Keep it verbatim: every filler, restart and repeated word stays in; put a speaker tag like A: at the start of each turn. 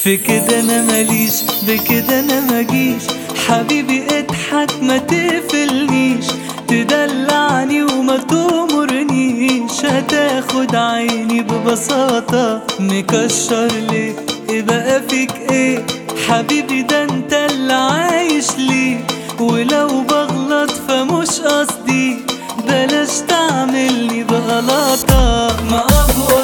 A: في كده انا ماليش، بكده انا مجيش. حبيبي اضحك ما تقفلنيش، تدلعني وما تأمرنيش. هتاخد عيني ببساطة، مكشر ليه؟ ايه بقى فيك ايه حبيبي؟ ده انت اللي عايش ليه. ولو بغلط فمش قصدي، بلاش تعملني بغلطة. ما أبقى